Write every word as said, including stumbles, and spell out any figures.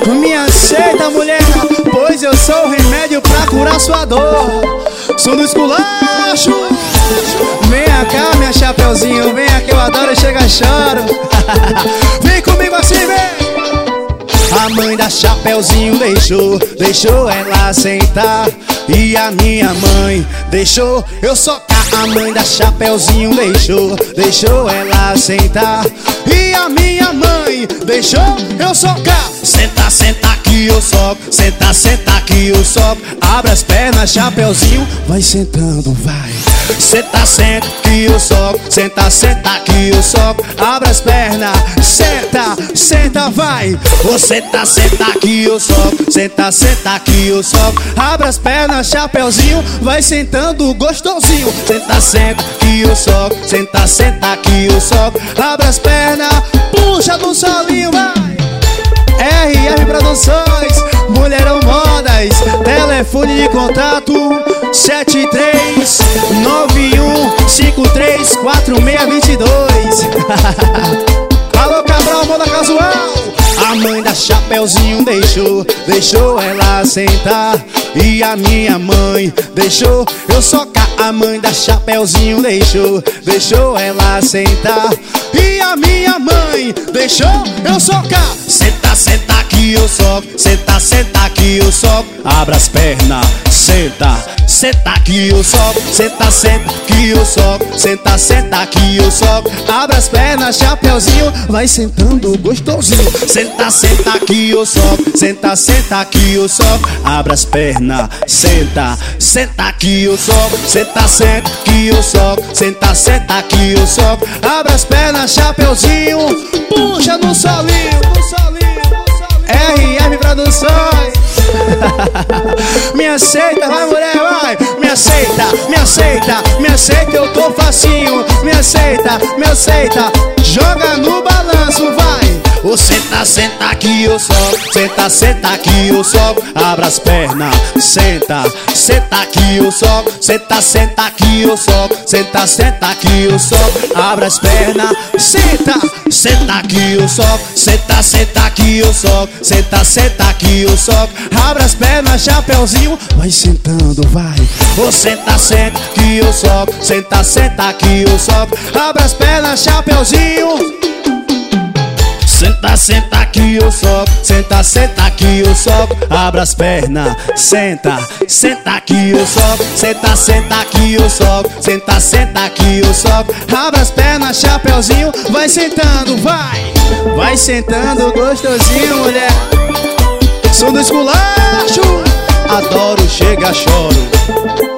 Me aceita, mulher, pois eu sou o remédio pra curar sua dor. Sou do esculacho. Vem cá, minha Chapeuzinho, vem aqui, eu adoro, chega, choro. Vem comigo assim, vem. A mãe da Chapeuzinho deixou, deixou ela sentar. E a minha mãe deixou eu socar. A mãe da Chapeuzinho deixou, deixou ela sentar. E a minha mãe deixou eu socar. Senta, senta que eu soco, senta, senta que eu soco. Abre as pernas, Chapeuzinho, vai sentando, vai. Senta, senta que eu soco, senta, senta que eu soco. Abre as pernas, senta, senta, vai. Você tá, senta que eu soco, senta, senta que eu soco. Abre as pernas, Chapeuzinho, vai sentando gostosinho. Senta, senta que eu soco, senta, senta que eu soco. Abre as pernas, puxa do solinho, vai. R R Produções, Mulherão Modas, telefone de contato sete três nove um cinco três quatro seis dois dois. Alô, Cabral, moda casual. A mãe da Chapeuzinho deixou, deixou ela sentar. E a minha mãe deixou eu socar. A mãe da Chapeuzinho deixou, deixou ela sentar. E a minha mãe deixou eu socar. Senta, senta que eu soco, senta, senta que eu soco. Abra as pernas, senta, senta que eu soco. Senta, senta que eu soco, senta, senta que eu soco. Abra as pernas, Chapeuzinho, vai sentando gostosinho. Senta, senta que eu soco, senta, senta que eu soco. Abra as pernas, senta, senta que eu soco. Senta, senta que eu soco, senta, senta que eu soco. Abra as pernas, Chapeuzinho, puxa no solinho, no solinho, no solinho. R R Produções. Me aceita, vai, mulher, vai. Me aceita, me aceita, me aceita, eu tô facinho. Me aceita, me aceita, joga no balanço, vai. Ô, senta, senta que eu soco, senta, senta que eu soco. Abra as pernas, senta, senta que eu soco. Senta, senta que eu soco, senta, senta que eu soco. Abra as pernas, senta, senta que eu soco. Senta, senta que eu soco, senta, senta que eu soco. Abra as pernas, Chapeuzinho, vai sentando, vai. Ô, senta, senta que eu soco, senta, senta que eu soco. Abra as pernas, Chapeuzinho. Senta, senta que eu soco, senta, senta que eu soco. Abra as pernas, senta, senta que eu soco. Senta, senta que eu soco, senta, senta que eu soco. Abra as pernas, Chapeuzinho, vai sentando, vai. Vai sentando gostosinho, mulher. Sou do esculacho, adoro, chega, choro.